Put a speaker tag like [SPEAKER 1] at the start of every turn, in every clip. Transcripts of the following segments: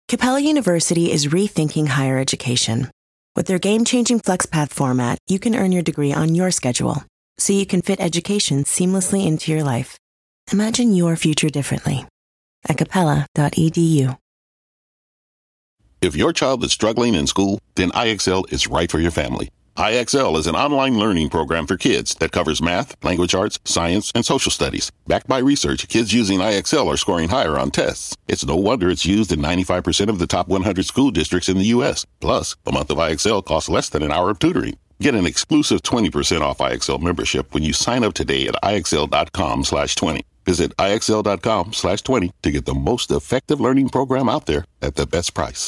[SPEAKER 1] Capella University is rethinking higher education. With their game-changing FlexPath format, you can earn your degree on your schedule, so you can fit education seamlessly into your life. Imagine your future differently at capella.edu.
[SPEAKER 2] If your child is struggling in school, then IXL is right for your family. IXL is an online learning program for kids that covers math, language arts, science, and social studies. Backed by research, kids using IXL are scoring higher on tests. It's no wonder it's used in 95% of the top 100 school districts in the U.S. Plus, a month of IXL costs less than an hour of tutoring. Get an exclusive 20% off IXL membership when you sign up today at IXL.com/20. Visit IXL.com/20 to get the most effective learning program out there at the best price.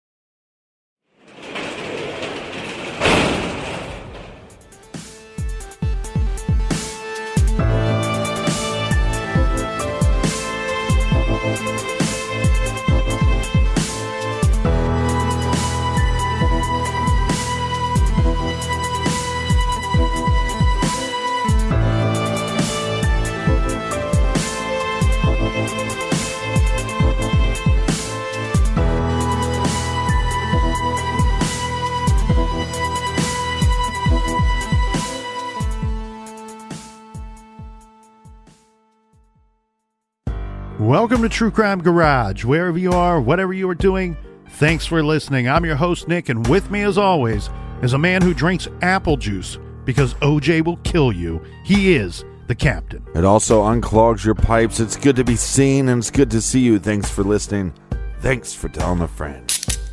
[SPEAKER 3] Welcome to True Crime Garage. Wherever you are, whatever you are doing, thanks for listening. I'm your host, Nick, and with me, as always, is a man who drinks apple juice because OJ will kill you. He is the Captain.
[SPEAKER 4] It also unclogs your pipes. It's good to be seen, and it's good to see you. Thanks for listening. Thanks for telling a friend.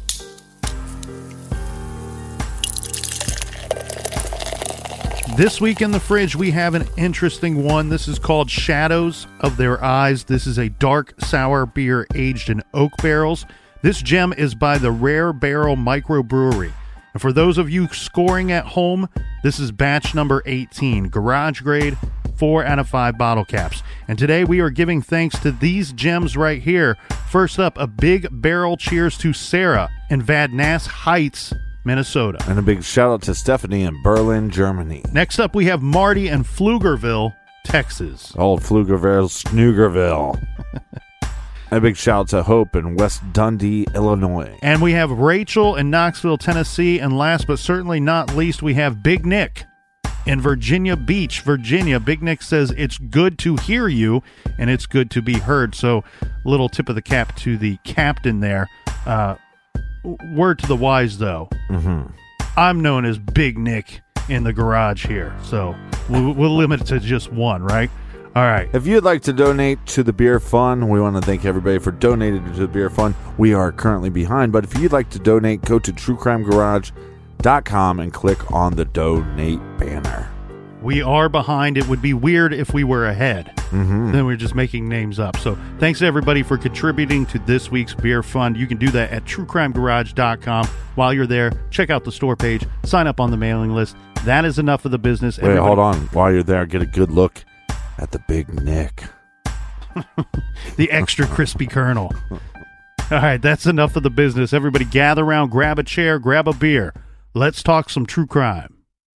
[SPEAKER 3] This week in the fridge, we have an interesting one. This is called Shadows of Their Eyes. This is a dark sour beer aged in oak barrels. This gem is by the Rare Barrel Microbrewery. And for those of you scoring at home, this is batch number 18, garage grade, 4 out of 5 bottle caps. And today we are giving thanks to these gems right here. First up, a big barrel cheers to Sarah in Vad Nast Heights, Minnesota.
[SPEAKER 4] And a big shout out to Stephanie in Berlin, Germany.
[SPEAKER 3] Next up, we have Marty in Pflugerville, Texas.
[SPEAKER 4] Old Pflugerville, Snoogerville. And a big shout out to Hope in West Dundee, Illinois.
[SPEAKER 3] And we have Rachel in Knoxville, Tennessee. And last but certainly not least, we have Big Nick in Virginia Beach, Virginia. Big Nick says it's good to hear you and it's good to be heard. So, little tip of the cap to the captain there. Word to the wise, though. Mm-hmm. I'm known as Big Nick in the garage here, so we'll limit it to just one, right? All right.
[SPEAKER 4] If you'd like to donate to the Beer Fund, we want to thank everybody for donating to the Beer Fund. We are currently behind, but if you'd like to donate, go to truecrimegarage.com and click on the donate banner.
[SPEAKER 3] We are behind. It would be weird if we were ahead. Mm-hmm. Then we're just making names up. So thanks everybody for contributing to this week's Beer Fund. You can do that at truecrimegarage.com. While you're there, check out the store page, sign up on the mailing list. That is enough of the business.
[SPEAKER 4] Wait, hold on. While you're there, get a good look at the Big Nick.
[SPEAKER 3] The extra crispy kernel. All right, that's enough of the business. Everybody gather around, grab a chair, grab a beer. Let's talk some true crime.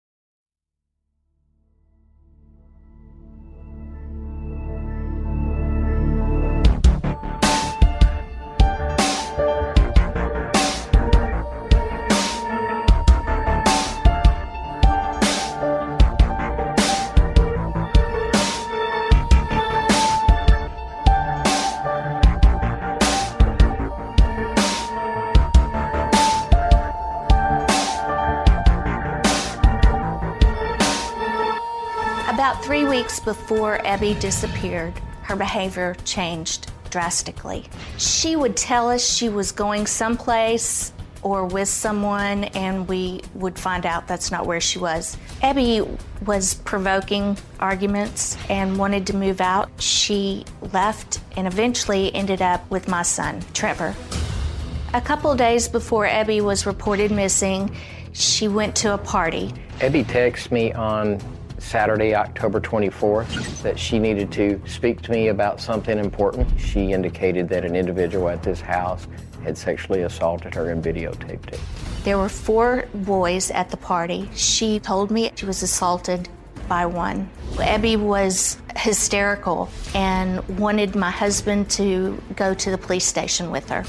[SPEAKER 5] About 3 weeks before Abby disappeared, her behavior changed drastically. She would tell us she was going someplace or with someone, and we would find out that's not where she was. Abby was provoking arguments and wanted to move out. She left and eventually ended up with my son, Trevor. A couple days before Abby was reported missing, she went to a party.
[SPEAKER 6] Abby texted me on Saturday, October 24th, that she needed to speak to me about something important. She indicated that an individual at this house had sexually assaulted her and videotaped it.
[SPEAKER 5] There were 4 boys at the party. She told me she was assaulted by one. Abby was hysterical and wanted my husband to go to the police station with her.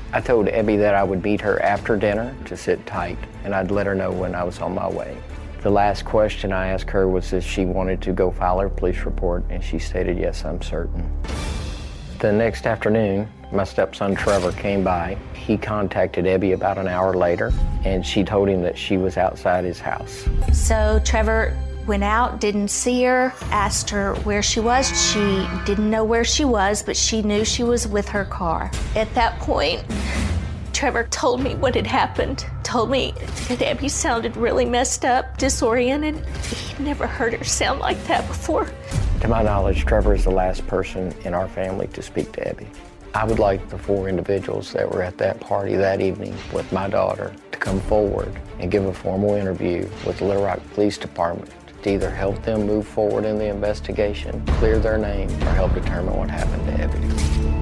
[SPEAKER 6] I told Abby that I would meet her after dinner to sit tight, and I'd let her know when I was on my way. The last question I asked her was if she wanted to go file her police report, and she stated, yes, I'm certain. The next afternoon, my stepson Trevor came by. He contacted Abby about an hour later, and she told him that she was outside his house.
[SPEAKER 5] So Trevor went out, didn't see her, asked her where she was. She didn't know where she was, but she knew she was with her car. At that point, Trevor told me what had happened, told me that Abby sounded really messed up, disoriented. He'd never heard her sound like that before.
[SPEAKER 6] To my knowledge, Trevor is the last person in our family to speak to Abby. I would like the 4 individuals that were at that party that evening with my daughter to come forward and give a formal interview with the Little Rock Police Department to either help them move forward in the investigation, clear their name, or help determine what happened to Abby.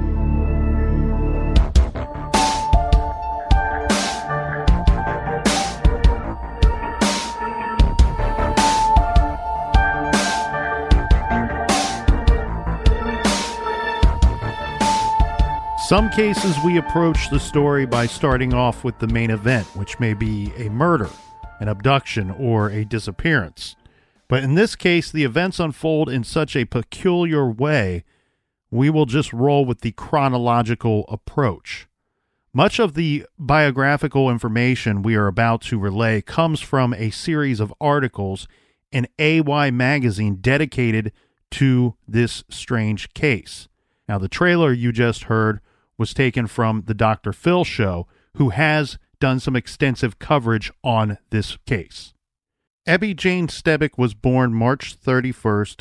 [SPEAKER 3] Some cases we approach the story by starting off with the main event, which may be a murder, an abduction, or a disappearance. But in this case, the events unfold in such a peculiar way, we will just roll with the chronological approach. Much of the biographical information we are about to relay comes from a series of articles in AY Magazine dedicated to this strange case. Now, the trailer you just heard was taken from the Dr. Phil show, who has done some extensive coverage on this case. Abby Jane Stebick was born March 31st,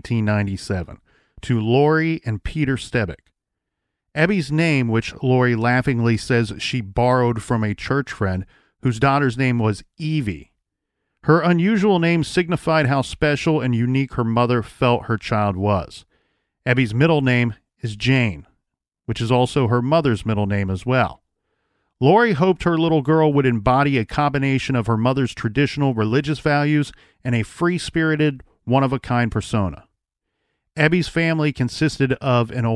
[SPEAKER 3] 1997, to Lori and Peter Stebick. Abby's name, which Lori laughingly says she borrowed from a church friend whose daughter's name was Evie. Her unusual name signified how special and unique her mother felt her child was. Abby's middle name is Jane, which is also her mother's middle name as well. Lori hoped her little girl would embody a combination of her mother's traditional religious values and a free-spirited, one-of-a-kind persona. Abby's family consisted of an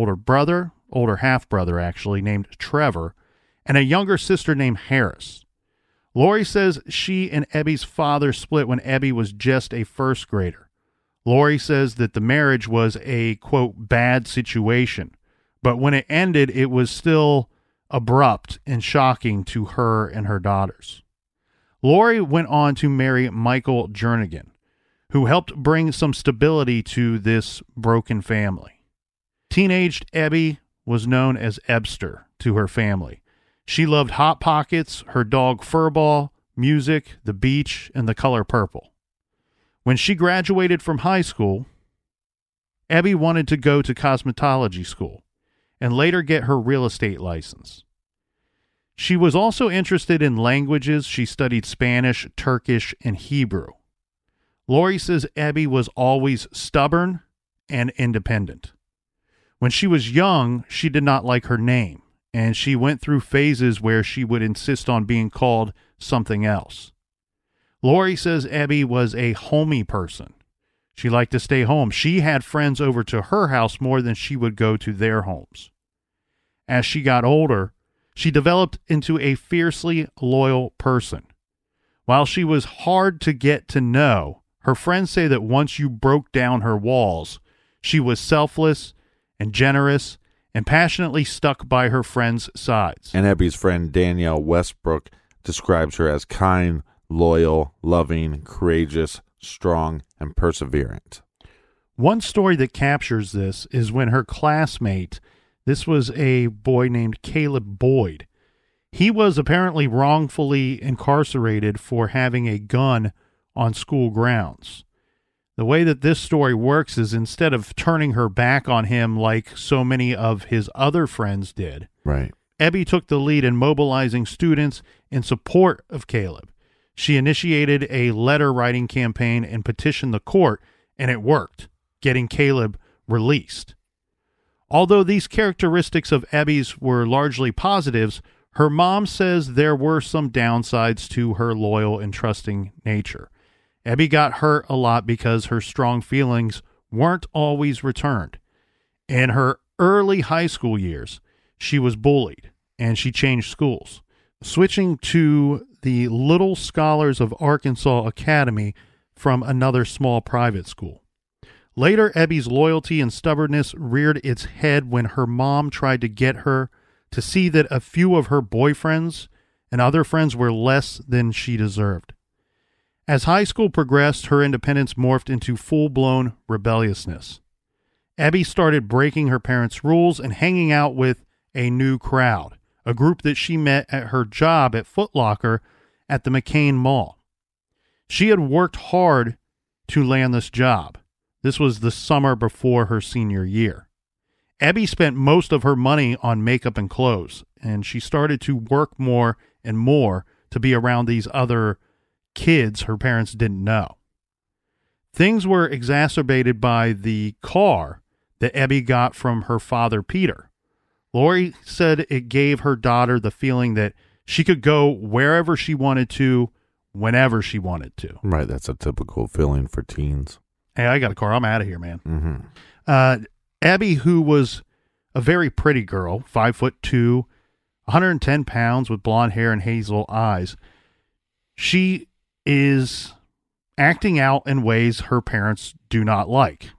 [SPEAKER 3] older half-brother actually, named Trevor, and a younger sister named Harris. Lori says she and Abby's father split when Abby was just a first grader. Lori says that the marriage was a, quote, bad situation, but when it ended, it was still abrupt and shocking to her and her daughters. Lori went on to marry Michael Jernigan, who helped bring some stability to this broken family. Teenaged Abby was known as Ebster to her family. She loved Hot Pockets, her dog Furball, music, the beach, and the color purple. When she graduated from high school, Abby wanted to go to cosmetology school and later get her real estate license. She was also interested in languages. She studied Spanish, Turkish, and Hebrew. Lori says Abby was always stubborn and independent. When she was young, she did not like her name, and she went through phases where she would insist on being called something else. Lori says Abby was a homey person. She liked to stay home. She had friends over to her house more than she would go to their homes. As she got older, she developed into a fiercely loyal person. While she was hard to get to know, her friends say that once you broke down her walls, she was selfless and generous and passionately stuck by her friends' sides.
[SPEAKER 4] And Abby's friend Danielle Westbrook describes her as kind, loyal, loving, courageous, strong, and perseverant.
[SPEAKER 3] One story that captures this is when her classmate, this was a boy named Caleb Boyd, he was apparently wrongfully incarcerated for having a gun on school grounds. The way that this story works is instead of turning her back on him like so many of his other friends did,
[SPEAKER 4] right,
[SPEAKER 3] Abby took the lead in mobilizing students in support of Caleb. She initiated a letter-writing campaign and petitioned the court, and it worked, getting Caleb released. Although these characteristics of Abby's were largely positives, her mom says there were some downsides to her loyal and trusting nature. Abby got hurt a lot because her strong feelings weren't always returned. In her early high school years, she was bullied, and she changed schools, switching to the Little Scholars of Arkansas Academy from another small private school. Later, Ebby's loyalty and stubbornness reared its head when her mom tried to get her to see that a few of her boyfriends and other friends were less than she deserved. As high school progressed, her independence morphed into full-blown rebelliousness. Ebby started breaking her parents' rules and hanging out with a new crowd, a group that she met at her job at Foot Locker at the McCain Mall. She had worked hard to land this job. This was the summer before her senior year. Ebby spent most of her money on makeup and clothes, and she started to work more and more to be around these other kids her parents didn't know. Things were exacerbated by the car that Ebby got from her father, Peter. Lori said it gave her daughter the feeling that she could go wherever she wanted to, whenever she wanted to.
[SPEAKER 4] Right, that's a typical feeling for teens.
[SPEAKER 3] Hey, I got a car. I'm out of here, man.
[SPEAKER 4] Mm-hmm.
[SPEAKER 3] Abby, who was a very pretty girl, 5'2", 110 pounds with blonde hair and hazel eyes, she is acting out in ways her parents did not like.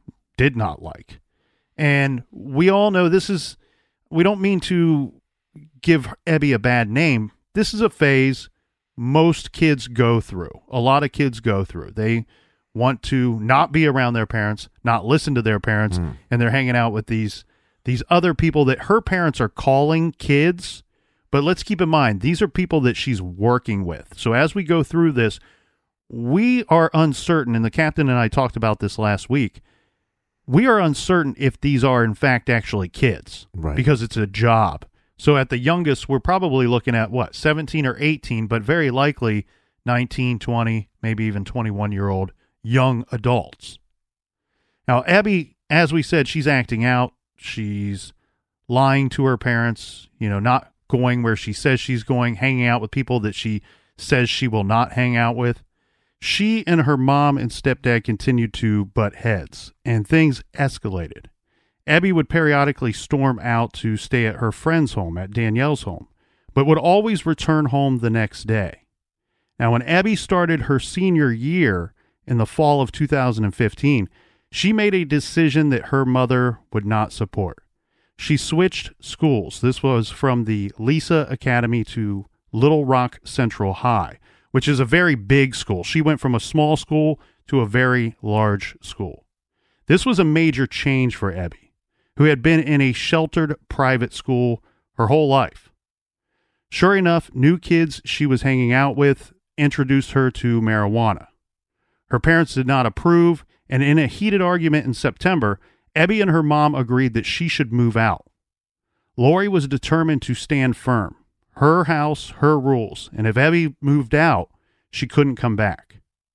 [SPEAKER 3] And we all know we don't mean to give Ebby a bad name. This is a phase most kids go through. A lot of kids go through. They want to not be around their parents, not listen to their parents, and they're hanging out with these other people that her parents are calling kids. But let's keep in mind, these are people that she's working with. So as we go through this, we are uncertain, and the captain and I talked about this last week, we are uncertain if these are in fact actually kids,
[SPEAKER 4] right? Because
[SPEAKER 3] it's a job. So at the youngest, we're probably looking at 17 or 18, but very likely 19, 20, maybe even 21-year-old young adults. Now, Abby, as we said, she's acting out. She's lying to her parents, not going where she says she's going, hanging out with people that she says she will not hang out with. She and her mom and stepdad continued to butt heads, and things escalated. Abby would periodically storm out to stay at her friend's home, at Danielle's home, but would always return home the next day. Now, when Abby started her senior year in the fall of 2015, she made a decision that her mother would not support. She switched schools. This was from the Lisa Academy to Little Rock Central High, which is a very big school. She went from a small school to a very large school. This was a major change for Abby, who had been in a sheltered private school her whole life. Sure enough, new kids she was hanging out with introduced her to marijuana. Her parents did not approve, and in a heated argument in September, Abby and her mom agreed that she should move out. Lori was determined to stand firm. Her house, her rules, and if Abby moved out, she couldn't come back.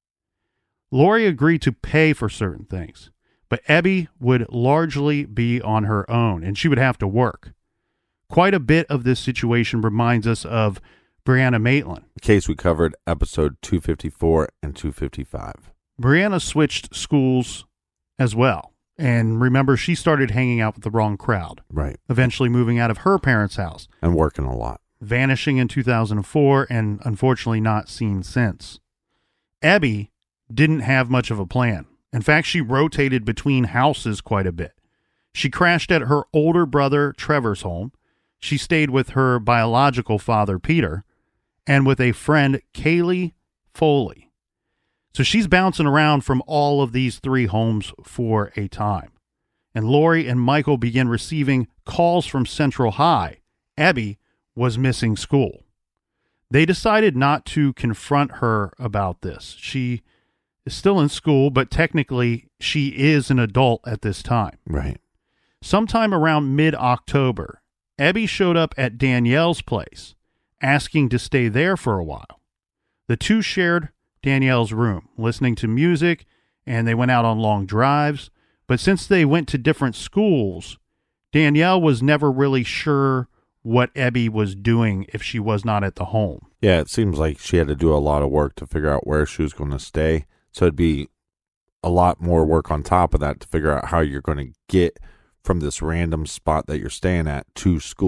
[SPEAKER 3] Lori agreed to pay for certain things, but Abby would largely be on her own, and she would have to work. Quite a bit of this situation reminds us of Brianna Maitland.
[SPEAKER 4] The case we covered, episode 254 and 255.
[SPEAKER 3] Brianna switched schools as well. And remember, she started hanging out with the wrong crowd.
[SPEAKER 4] Right.
[SPEAKER 3] Eventually moving out of her parents' house.
[SPEAKER 4] And working a lot.
[SPEAKER 3] Vanishing in 2004 and unfortunately not seen since. Abby didn't have much of a plan. In fact, she rotated between houses quite a bit. She crashed at her older brother Trevor's home. She stayed with her biological father, Peter, and with a friend, Kaylee Foley. So she's bouncing around from all of these three homes for a time. And Lori and Michael begin receiving calls from Central High. Abby was missing school. They decided not to confront her about this. She is still in school, but technically she is an adult at this time.
[SPEAKER 4] Right.
[SPEAKER 3] Sometime around mid-October, Abby showed up at Danielle's place, asking to stay there for a while. The two shared Danielle's room, listening to music, and they went out on long drives. But since they went to different schools, Danielle was never really sure what Abby was doing if she was not at the home.
[SPEAKER 4] Yeah, it seems like she had to do a lot of work to figure out where she was going to stay. So it'd be a lot more work on top of that to figure out how you're going to get from this random spot that you're staying at to school.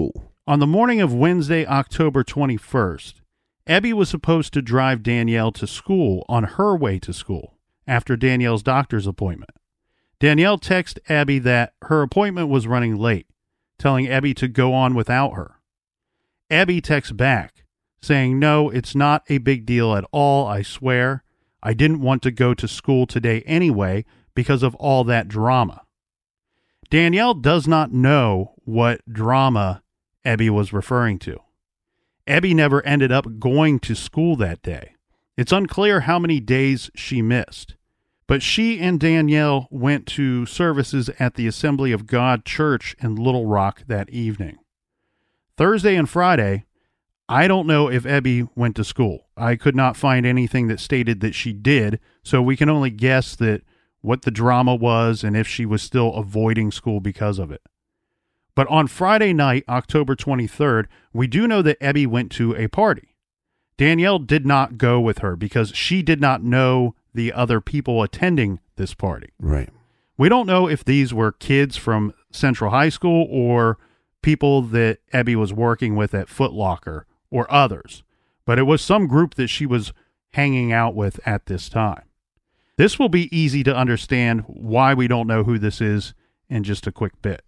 [SPEAKER 3] On the morning of Wednesday, October 21st, Abby was supposed to drive Danielle to school on her way to school after Danielle's doctor's appointment. Danielle texted Abby that her appointment was running late, telling Abby to go on without her. Abby texts back, saying, "No, it's not a big deal at all, I swear. I didn't want to go to school today anyway because of all that drama." Danielle does not know what drama Abby was referring to. Abby never ended up going to school that day. It's unclear how many days she missed, but she and Danielle went to services at the Assembly of God Church in Little Rock that evening. Thursday and Friday, I don't know if Abby went to school. I could not find anything that stated that she did, so we can only guess that what the drama was and if she was still avoiding school because of it. But on Friday night, October 23rd, we do know that Abby went to a party. Danielle did not go with her because she did not know the other people attending this party.
[SPEAKER 4] Right.
[SPEAKER 3] We don't know if these were kids from Central High School or people that Abby was working with at Foot Locker or others, but it was some group that she was hanging out with at this time. This will be easy to understand why we don't know who this is in just a quick bit.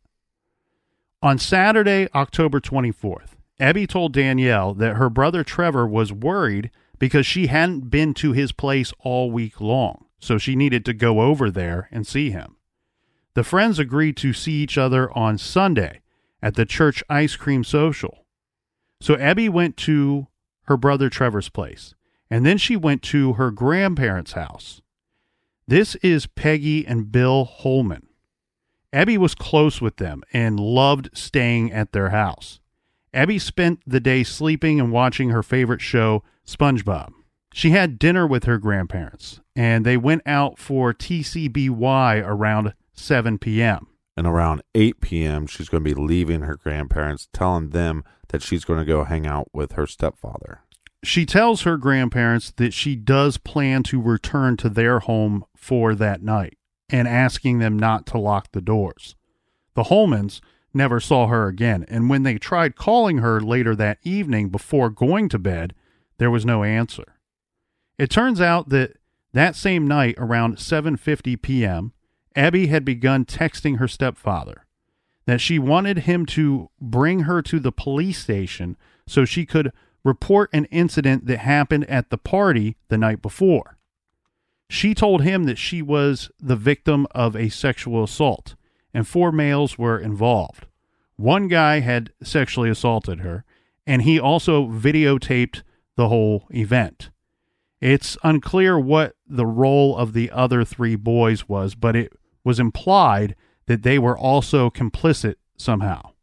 [SPEAKER 3] On Saturday, October 24th, Abby told Danielle that her brother Trevor was worried because she hadn't been to his place all week long, so she needed to go over there and see him. The friends agreed to see each other on Sunday at the church ice cream social. So Abby went to her brother Trevor's place, and then she went to her grandparents' house. This is Peggy and Bill Holman. Abby was close with them and loved staying at their house. Abby spent the day sleeping and watching her favorite show, SpongeBob. She had dinner with her grandparents, and they went out for TCBY around 7 p.m.
[SPEAKER 4] And around 8 p.m., she's going to be leaving her grandparents, telling them that she's going to go hang out with her stepfather.
[SPEAKER 3] She tells her grandparents that she does plan to return to their home for that night and asking them not to lock the doors. The Holmans never saw her again, and when they tried calling her later that evening before going to bed, there was no answer. It turns out that that same night, around 7:50 p.m., Abby had begun texting her stepfather that she wanted him to bring her to the police station so she could report an incident that happened at the party the night before. She told him that she was the victim of a sexual assault, and 4 males were involved. One guy had sexually assaulted her, and he also videotaped the whole event. It's unclear what the role of the other 3 boys was, but it was implied that they were also complicit somehow.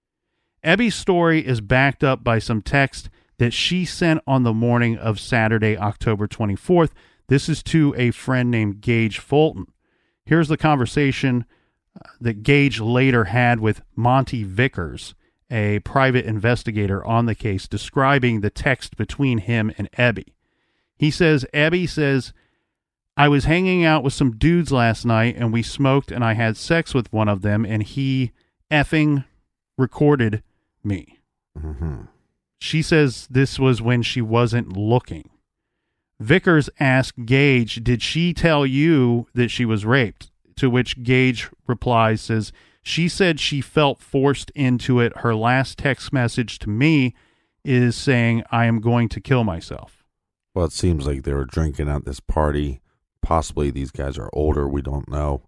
[SPEAKER 3] Abby's story is backed up by some text that she sent on the morning of Saturday, October 24th. This is to a friend named Gage Fulton. Here's the conversation that Gage later had with Monty Vickers, a private investigator on the case, describing the text between him and Abby. He says, Abby says, "I was hanging out with some dudes last night and we smoked and I had sex with one of them and he effing recorded me."
[SPEAKER 4] Mm-hmm.
[SPEAKER 3] She says this was when she wasn't looking. Vickers asked Gage, "Did she tell you that she was raped?" To which Gage replies, says, "She said she felt forced into it. Her last text message to me is saying, 'I am going to kill myself.'"
[SPEAKER 4] Well, it seems like they were drinking at this party. Possibly these guys are older. We don't know.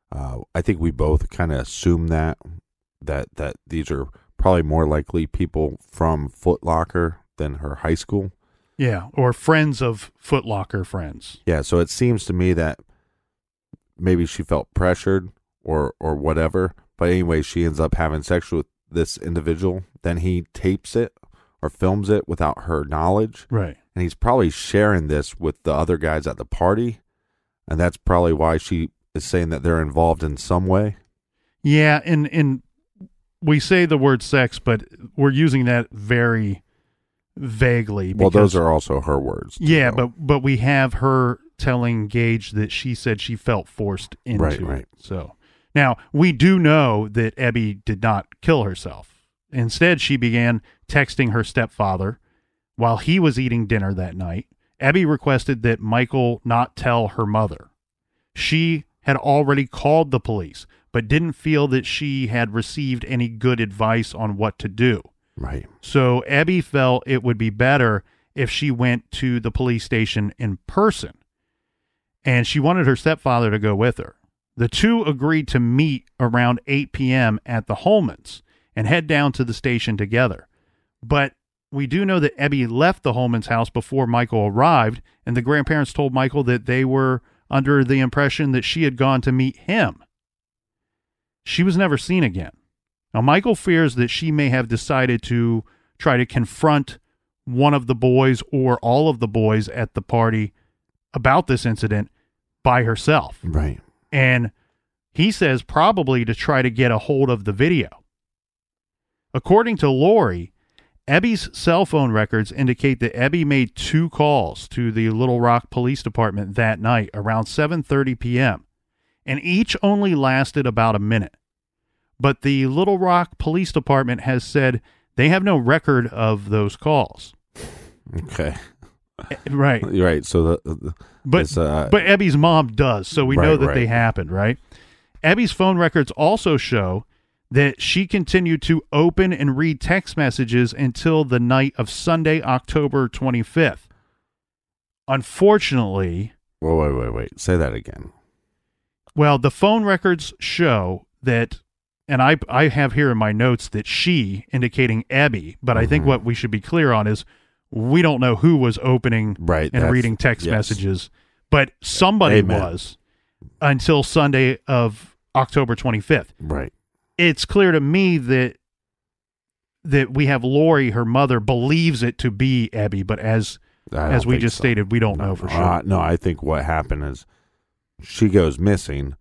[SPEAKER 4] I think we both kind of assume that these are probably more likely people from Foot Locker than her high school.
[SPEAKER 3] Yeah, or friends of Foot Locker friends.
[SPEAKER 4] Yeah, so it seems to me that maybe she felt pressured or whatever. But anyway, she ends up having sex with this individual. Then he tapes it or films it without her knowledge.
[SPEAKER 3] Right.
[SPEAKER 4] And he's probably sharing this with the other guys at the party. And that's probably why she is saying that they're involved in some way.
[SPEAKER 3] Yeah, and we say the word sex, but we're using that very vaguely.
[SPEAKER 4] Well, those are also her words.
[SPEAKER 3] Yeah, but we have her telling Gage that she said she felt forced into it.
[SPEAKER 4] Right.
[SPEAKER 3] So now we do know that Abby did not kill herself. Instead, she began texting her stepfather while he was eating dinner that night. Abby requested that Michael not tell her mother. She had already called the police, but didn't feel that she had received any good advice on what to do.
[SPEAKER 4] Right.
[SPEAKER 3] So Abby felt it would be better if she went to the police station in person, and she wanted her stepfather to go with her. The two agreed to meet around 8 p.m. at the Holmans and head down to the station together. But we do know that Abby left the Holmans house before Michael arrived, and the grandparents told Michael that they were under the impression that she had gone to meet him. She was never seen again. Now, Michael fears that she may have decided to try to confront one of the boys or all of the boys at the party about this incident by herself.
[SPEAKER 4] Right.
[SPEAKER 3] And he says probably to try to get a hold of the video. According to Lori, Abby's cell phone records indicate that Abby made 2 calls to the Little Rock Police Department that night around 7:30 p.m., and each only lasted about a minute. But the Little Rock Police Department has said they have no record of those calls.
[SPEAKER 4] Okay.
[SPEAKER 3] Right.
[SPEAKER 4] Right. So
[SPEAKER 3] but Abby's mom does, so we know that they happened, right? Abby's phone records also show that she continued to open and read text messages until the night of Sunday, October 25th. Unfortunately...
[SPEAKER 4] Wait. Say that again.
[SPEAKER 3] Well, the phone records show that, and I have here in my notes that she, indicating Abby, but I think what we should be clear on is we don't know who was opening and reading text messages, but somebody was until Sunday of October 25th.
[SPEAKER 4] Right.
[SPEAKER 3] It's clear to me that we have Lori, her mother, believes it to be Abby, but as we just stated, we don't know for sure.
[SPEAKER 4] No, I think what happened is she goes missing,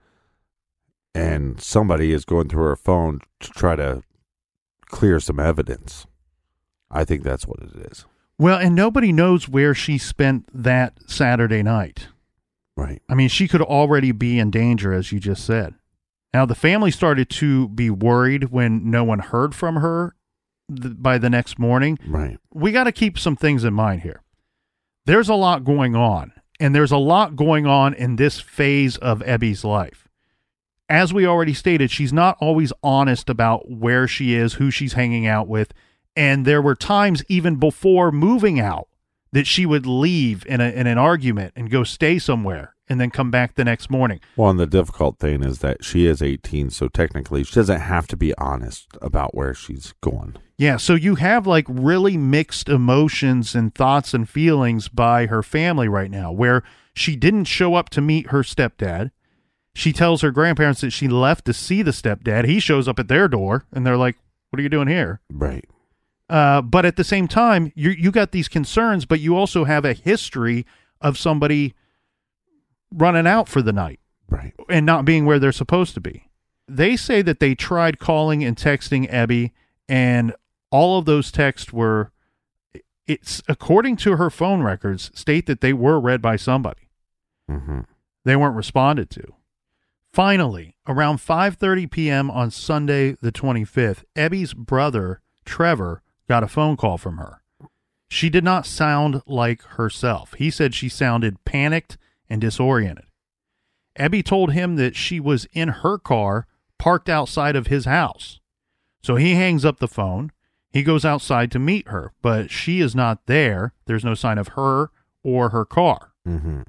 [SPEAKER 4] and somebody is going through her phone to try to clear some evidence. I think that's what it is.
[SPEAKER 3] Well, and nobody knows where she spent that Saturday night.
[SPEAKER 4] Right.
[SPEAKER 3] I mean, she could already be in danger, as you just said. Now, the family started to be worried when no one heard from her by the next morning.
[SPEAKER 4] Right.
[SPEAKER 3] We got to keep some things in mind here. There's a lot going on, and there's a lot going on in this phase of Abby's life. As we already stated, she's not always honest about where she is, who she's hanging out with, and there were times even before moving out that she would leave in an argument and go stay somewhere and then come back the next morning.
[SPEAKER 4] Well, and the difficult thing is that she is 18, so technically she doesn't have to be honest about where she's going.
[SPEAKER 3] Yeah, so you have like really mixed emotions and thoughts and feelings by her family right now, where she didn't show up to meet her stepdad. She tells her grandparents that she left to see the stepdad. He shows up at their door, and they're like, what are you doing here?
[SPEAKER 4] Right.
[SPEAKER 3] But at the same time, you got these concerns, but you also have a history of somebody running out for the night,
[SPEAKER 4] right,
[SPEAKER 3] and not being where they're supposed to be. They say that they tried calling and texting Abby, and all of those texts were, it's according to her phone records, state that they were read by somebody.
[SPEAKER 4] Mm-hmm.
[SPEAKER 3] They weren't responded to. Finally, around 5:30 p.m. on Sunday the 25th, Abby's brother, Trevor, got a phone call from her. She did not sound like herself. He said she sounded panicked and disoriented. Abby told him that she was in her car parked outside of his house. So he hangs up the phone. He goes outside to meet her, but she is not there. There's no sign of her or her car.
[SPEAKER 4] Mm-hmm.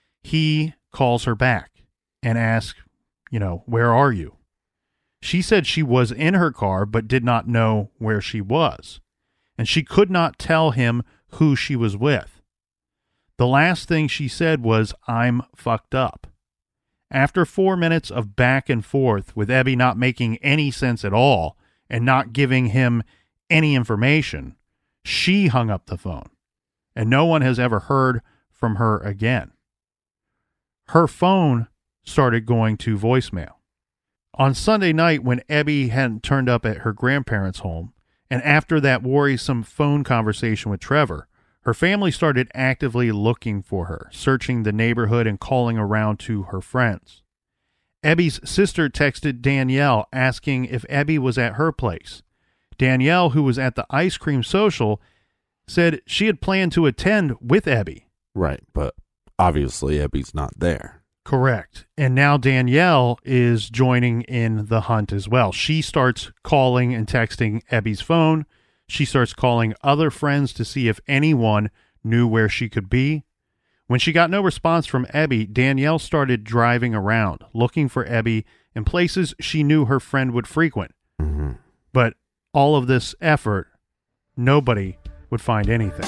[SPEAKER 3] He calls her back and asks, where are you? She said she was in her car, but did not know where she was. And she could not tell him who she was with. The last thing she said was, I'm fucked up. After 4 minutes of back and forth, with Abby not making any sense at all and not giving him any information, she hung up the phone, and no one has ever heard from her again. Her phone started going to voicemail. On Sunday night, when Abby hadn't turned up at her grandparents' home, and after that worrisome phone conversation with Trevor, her family started actively looking for her, searching the neighborhood and calling around to her friends. Abby's sister texted Danielle asking if Abby was at her place. Danielle, who was at the ice cream social, said she had planned to attend with Ebby.
[SPEAKER 4] Right, but obviously Ebby's not there.
[SPEAKER 3] Correct. And now Danielle is joining in the hunt as well. She starts calling and texting Ebby's phone. She starts calling other friends to see if anyone knew where she could be. When she got no response from Ebby, Danielle started driving around, looking for Ebby in places she knew her friend would frequent.
[SPEAKER 4] Mm-hmm.
[SPEAKER 3] But all of this effort, nobody would find anything.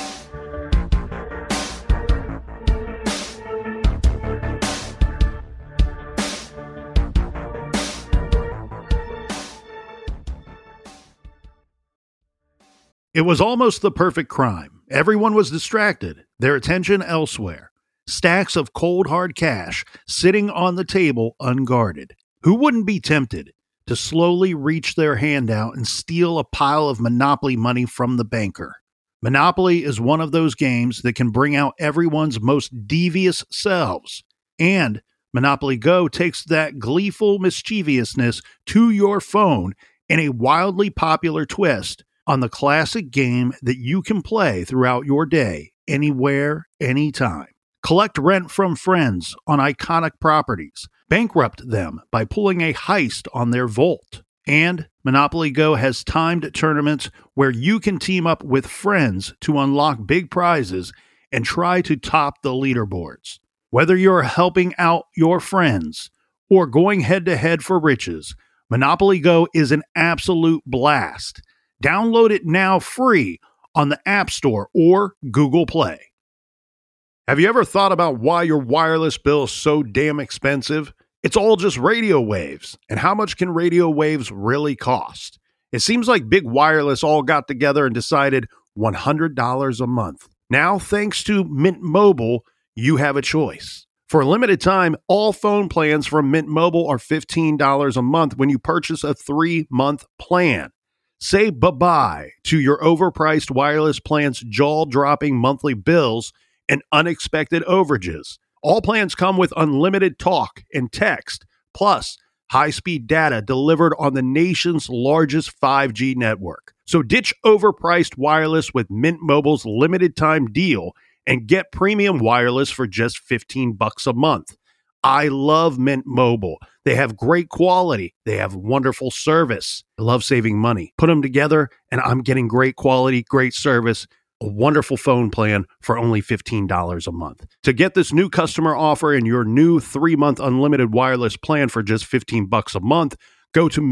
[SPEAKER 3] It was almost the perfect crime. Everyone was distracted, their attention elsewhere. Stacks of cold hard cash sitting on the table unguarded. Who wouldn't be tempted to slowly reach their hand out and steal a pile of Monopoly money from the banker? Monopoly is one of those games that can bring out everyone's most devious selves. And Monopoly Go takes that gleeful mischievousness to your phone in a wildly popular twist on the classic game that you can play throughout your day, anywhere, anytime. Collect rent from friends on iconic properties. Bankrupt them by pulling a heist on their vault. And Monopoly Go has timed tournaments where you can team up with friends to unlock big prizes and try to top the leaderboards. Whether you're helping out your friends or going head-to-head for riches, Monopoly Go is an absolute blast. Download it now free on the App Store or Google Play. Have you ever thought about why your wireless bill is so damn expensive? It's all just radio waves. And how much can radio waves really cost? It seems like Big Wireless all got together and decided $100 a month. Now, thanks to Mint Mobile, you have a choice. For a limited time, all phone plans from Mint Mobile are $15 a month when you purchase a 3-month plan. Say bye-bye to your overpriced wireless plan's jaw-dropping monthly bills and unexpected overages. All plans come with unlimited talk and text, plus high-speed data delivered on the nation's largest 5G network. So ditch overpriced wireless with Mint Mobile's limited-time deal and get premium wireless for just $15 a month. I love Mint Mobile. They have great quality. They have wonderful service. I love saving money. Put them together, and I'm getting great quality, great service, a wonderful phone plan for only $15 a month. To get this new customer offer and your new 3-month unlimited wireless plan for just $15 a month, go to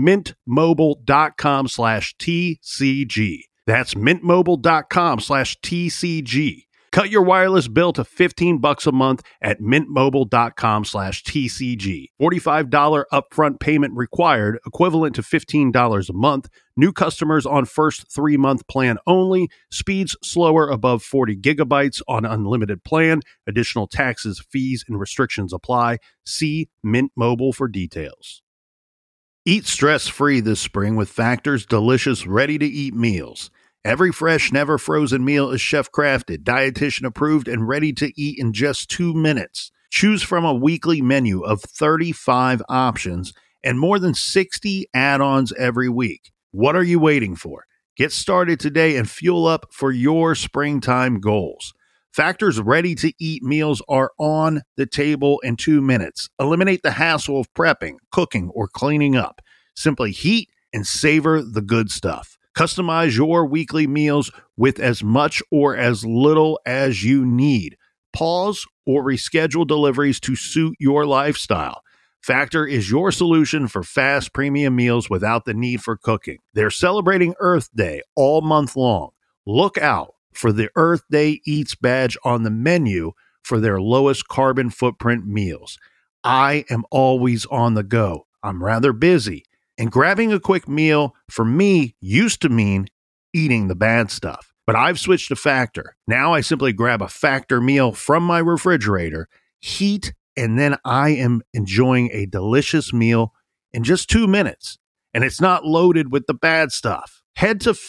[SPEAKER 3] mintmobile.com/TCG. That's mintmobile.com/TCG. Cut your wireless bill to $15 a month at mintmobile.com/TCG. $45 upfront payment required, equivalent to $15 a month. New customers on first 3-month plan only. Speeds slower above 40 gigabytes on unlimited plan. Additional taxes, fees, and restrictions apply. See Mint Mobile for details. Eat stress-free this spring with Factor's delicious, ready-to-eat meals. Every fresh, never frozen meal is chef-crafted, dietitian approved, and ready to eat in just 2 minutes. Choose from a weekly menu of 35 options and more than 60 add-ons every week. What are you waiting for? Get started today and fuel up for your springtime goals. Factor's ready-to-eat meals are on the table in 2 minutes. Eliminate the hassle of prepping, cooking, or cleaning up. Simply heat and savor the good stuff. Customize your weekly meals with as much or as little as you need. Pause or reschedule deliveries to suit your lifestyle. Factor is your solution for fast premium meals without the need for cooking. They're celebrating Earth Day all month long. Look out for the Earth Day Eats badge on the menu for their lowest carbon footprint meals. I am always on the go. I'm rather busy. And grabbing a quick meal for me used to mean eating the bad stuff. But I've switched to Factor. Now I simply grab a Factor meal from my refrigerator, heat, and then I am enjoying a delicious meal in just 2 minutes. And it's not loaded with the bad stuff. Head to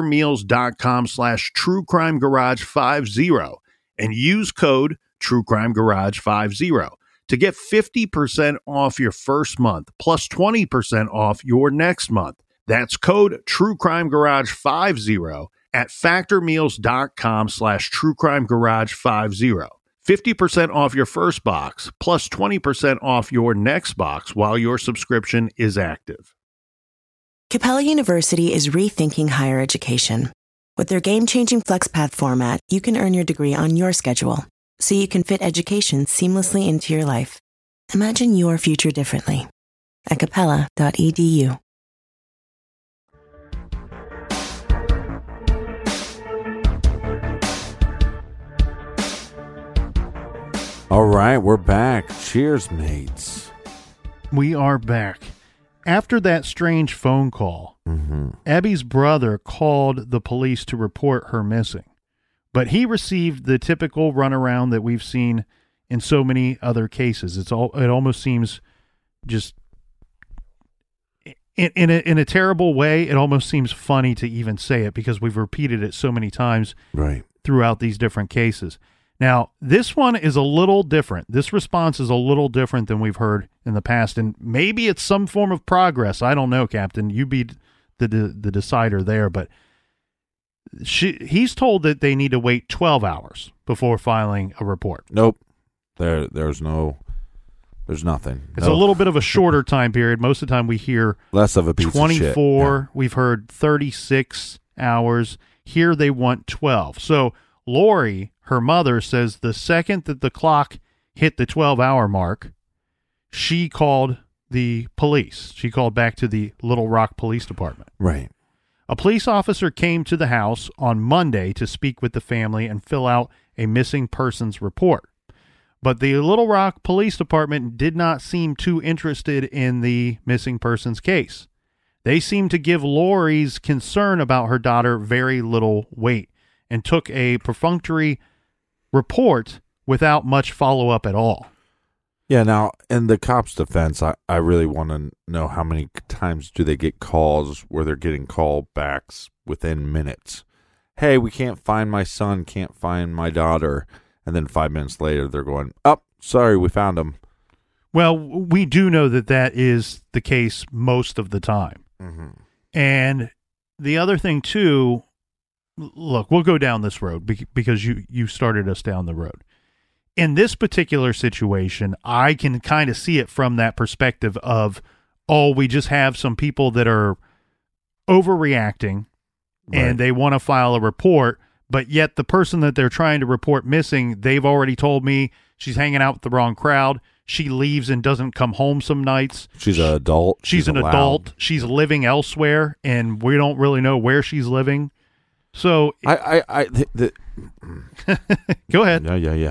[SPEAKER 3] factormeals.com/truecrimegarage50 and use code truecrimegarage50 to get 50% off your first month plus 20% off your next month. That's code TrueCrimeGarage50 at factormeals.com/TrueCrimeGarage50. 50% off your first box, plus 20% off your next box while your subscription is active.
[SPEAKER 1] Capella University is rethinking higher education. With their game-changing FlexPath format, you can earn your degree on your schedule, so you can fit education seamlessly into your life. Imagine your future differently at capella.edu.
[SPEAKER 4] All right, we're back. Cheers, mates.
[SPEAKER 3] We are back. After that strange phone call, Abby's brother called the police to report her missing. But he received the typical runaround that we've seen in so many other cases. It almost seems just in a terrible way. It almost seems funny to even say it because we've repeated it so many times throughout these different cases. Now, this one is a little different. This response is a little different than we've heard in the past, and maybe it's some form of progress. I don't know, Captain. You be the decider there, but he's told that they need to wait 12 hours before filing a report.
[SPEAKER 4] Nope. There's nothing.
[SPEAKER 3] It's a little bit of a shorter time period. Most of the time we hear
[SPEAKER 4] less of a piece
[SPEAKER 3] 24.
[SPEAKER 4] Of shit. Yeah.
[SPEAKER 3] We've heard 36 hours. Here they want 12. So Lori, her mother, says the second that the clock hit the 12-hour mark, she called the police. She called back to the Little Rock Police Department.
[SPEAKER 4] Right.
[SPEAKER 3] A police officer came to the house on Monday to speak with the family and fill out a missing persons report. But the Little Rock Police Department did not seem too interested in the missing persons case. They seemed to give Lori's concern about her daughter very little weight and took a perfunctory report without much follow-up at all.
[SPEAKER 4] Yeah, now, in the cops' defense, I really want to know how many times do they get calls where they're getting call backs within minutes. Hey, we can't find my son, can't find my daughter. And then 5 minutes later, they're going, oh, sorry, we found him.
[SPEAKER 3] Well, we do know that is the case most of the time.
[SPEAKER 4] Mm-hmm.
[SPEAKER 3] And the other thing, too, look, we'll go down this road because you started us down the road. In this particular situation, I can kind of see it from that perspective of, oh, we just have some people that are overreacting and they want to file a report, but yet the person that they're trying to report missing, they've already told me she's hanging out with the wrong crowd. She leaves and doesn't come home some nights.
[SPEAKER 4] She's an adult.
[SPEAKER 3] She's an adult. She's living elsewhere, and we don't really know where she's living. So
[SPEAKER 4] Go
[SPEAKER 3] ahead.
[SPEAKER 4] Yeah.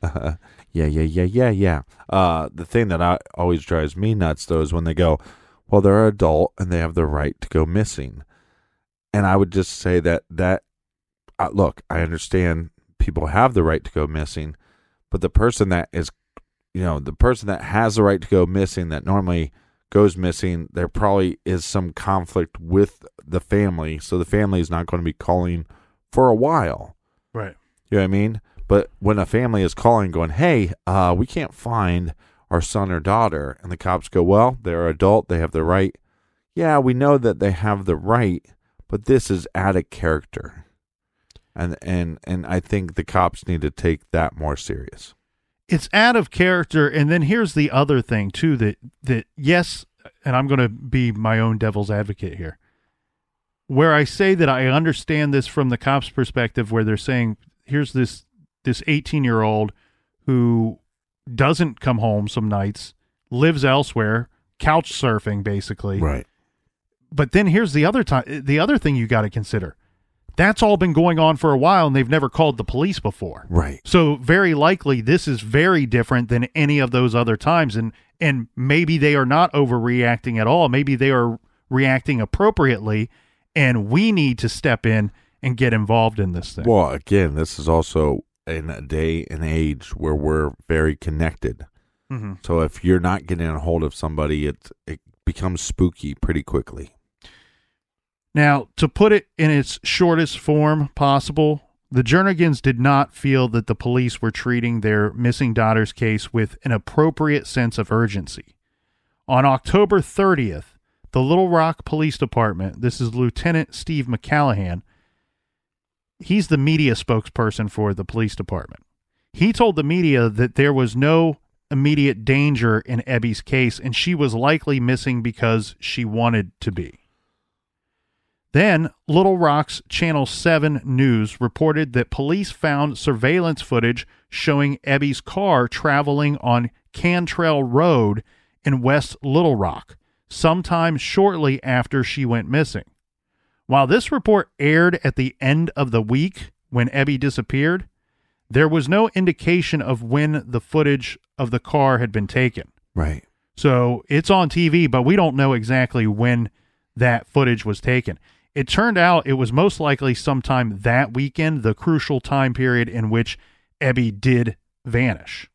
[SPEAKER 4] The thing that always drives me nuts, though, is when they go, well, they're an adult and they have the right to go missing. And I would just say that look, I understand people have the right to go missing, but the person that is, the person that has the right to go missing that normally goes missing, there probably is some conflict with the family, so the family is not going to be calling for a while.
[SPEAKER 3] Right.
[SPEAKER 4] You know what I mean? But when a family is calling going, hey, we can't find our son or daughter, and the cops go, well, they're adult, they have the right. Yeah, we know that they have the right, but this is out of character. And I think the cops need to take that more serious.
[SPEAKER 3] It's out of character, and then here's the other thing, too, that yes, and I'm going to be my own devil's advocate here, where I say that I understand this from the cops' perspective, where they're saying, here's this 18-year-old who doesn't come home some nights, lives elsewhere, couch surfing, basically.
[SPEAKER 4] Right.
[SPEAKER 3] But then here's the other thing you got to consider. That's all been going on for a while, and they've never called the police before.
[SPEAKER 4] Right.
[SPEAKER 3] So very likely this is very different than any of those other times, and maybe they are not overreacting at all. Maybe they are reacting appropriately, and we need to step in and get involved in this thing.
[SPEAKER 4] Well, again, this is also in a day and age where we're very connected.
[SPEAKER 3] Mm-hmm.
[SPEAKER 4] So if you're not getting a hold of somebody, it becomes spooky pretty quickly.
[SPEAKER 3] Now, to put it in its shortest form possible, the Jernigans did not feel that the police were treating their missing daughter's case with an appropriate sense of urgency. On October 30th, the Little Rock Police Department, this is Lieutenant Steve McCallahan, he's the media spokesperson for the police department. He told the media that there was no immediate danger in Ebby's case, and she was likely missing because she wanted to be. Then, Little Rock's Channel 7 News reported that police found surveillance footage showing Ebby's car traveling on Cantrell Road in West Little Rock, sometime shortly after she went missing. While this report aired at the end of the week when Ebby disappeared, there was no indication of when the footage of the car had been taken.
[SPEAKER 4] Right.
[SPEAKER 3] So it's on TV, but we don't know exactly when that footage was taken. It turned out it was most likely sometime that weekend, the crucial time period in which Ebby did vanish.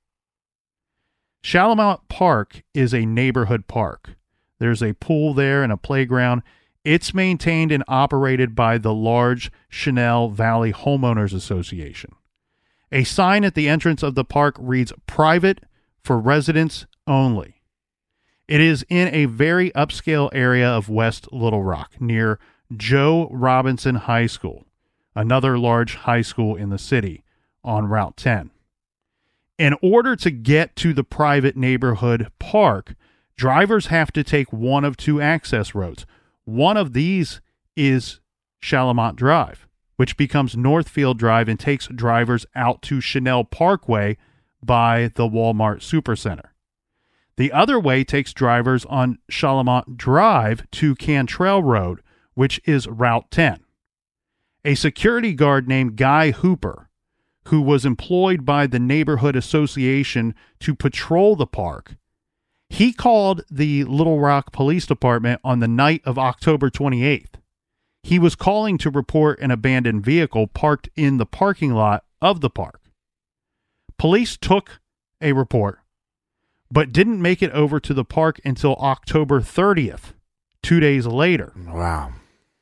[SPEAKER 3] Shalamont Park is a neighborhood park. There's a pool there and a playground. It's maintained and operated by the large Chanel Valley Homeowners Association. A sign at the entrance of the park reads, "Private for residents only." It is in a very upscale area of West Little Rock, near Joe Robinson High School, another large high school in the city, on Route 10. In order to get to the private neighborhood park, drivers have to take one of two access roads. One of these is Shalamont Drive, which becomes Northfield Drive and takes drivers out to Chanel Parkway by the Walmart Supercenter. The other way takes drivers on Shalamont Drive to Cantrell Road, which is Route 10. A security guard named Guy Hooper, who was employed by the neighborhood association to patrol the park, he called the Little Rock Police Department on the night of October 28th. He was calling to report an abandoned vehicle parked in the parking lot of the park. Police took a report, but didn't make it over to the park until October 30th, 2 days later.
[SPEAKER 4] Wow.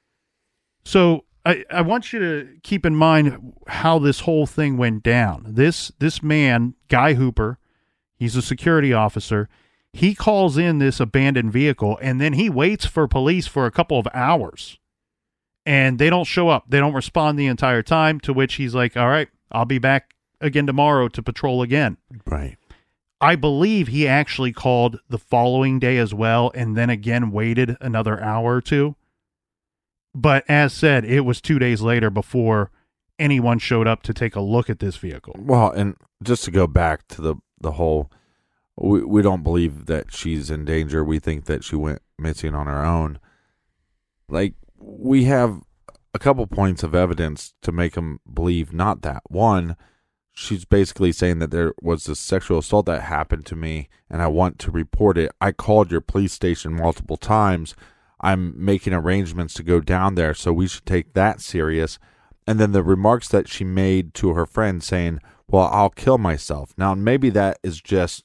[SPEAKER 3] So I want you to keep in mind how this whole thing went down. This man, Guy Hooper, he's a security officer. He calls in this abandoned vehicle, and then he waits for police for a couple of hours. And they don't show up. They don't respond the entire time, to which he's like, all right, I'll be back again tomorrow to patrol again.
[SPEAKER 4] Right.
[SPEAKER 3] I believe he actually called the following day as well, and then again waited another hour or two. But as said, it was 2 days later before anyone showed up to take a look at this vehicle.
[SPEAKER 4] Well, and just to go back to the whole, we don't believe that she's in danger. We think that she went missing on her own. Like, we have a couple points of evidence to make them believe not that. One, she's basically saying that there was this sexual assault that happened to me, and I want to report it. I called your police station multiple times. I'm making arrangements to go down there, so we should take that serious. And then the remarks that she made to her friend saying, well, I'll kill myself. Now, maybe that is just,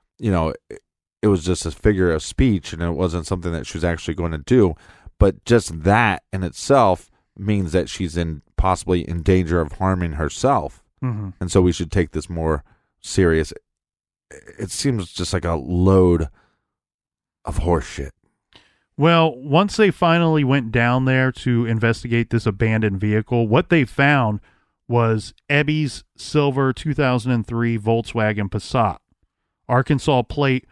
[SPEAKER 4] it was just a figure of speech, and it wasn't something that she was actually going to do. But just that in itself means that she's possibly in danger of harming herself. Mm-hmm. And so we should take this more serious. It seems just like a load of horse shit.
[SPEAKER 3] Well, once they finally went down there to investigate this abandoned vehicle, what they found was Ebby's silver 2003 Volkswagen Passat, Arkansas plate